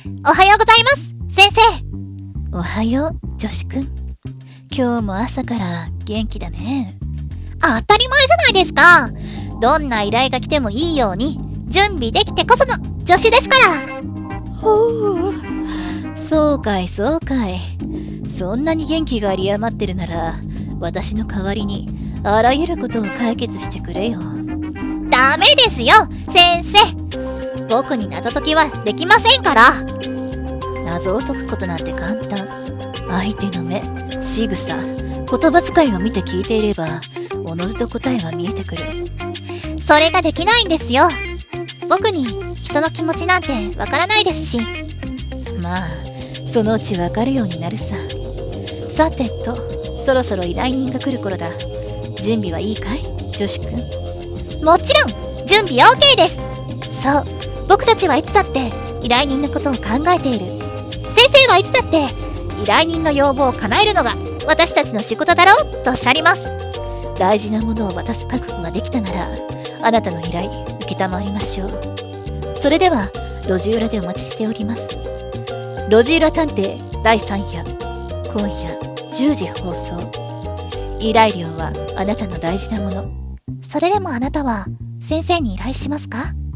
おはようございます、先生。おはよう、女子くん。今日も朝から元気だね。 当たり前じゃないですか。どんな依頼が来てもいいように準備できてこその女子ですから。 ほう、そうかいそうかい。そんなに元気が有り余ってるなら、私の代わりにあらゆることを解決してくれよ。 ダメですよ、先生。僕に謎解きはできませんから。 謎を解くことなんて簡単。相手の目、仕草、言葉遣いを見て聞いていれば、おのずと答えは見えてくる。 それができないんですよ。僕に人の気持ちなんてわからないですし。 まあ、そのうちわかるようになるさ。さてと、そろそろ依頼人が来る頃だ。準備はいいかい、女子くん。 もちろん準備 OK です。そう、僕たちはいつだって依頼人のことを考えている。先生はいつだって依頼人の要望を叶えるのが私たちの仕事だろうとおっしゃります。 大事なものを渡す覚悟ができたなら、あなたの依頼受けたまわりましょう。それでは路地裏でお待ちしております。路地裏探偵第3夜、今夜10時放送。依頼料はあなたの大事なもの。 それでもあなたは先生に依頼しますか？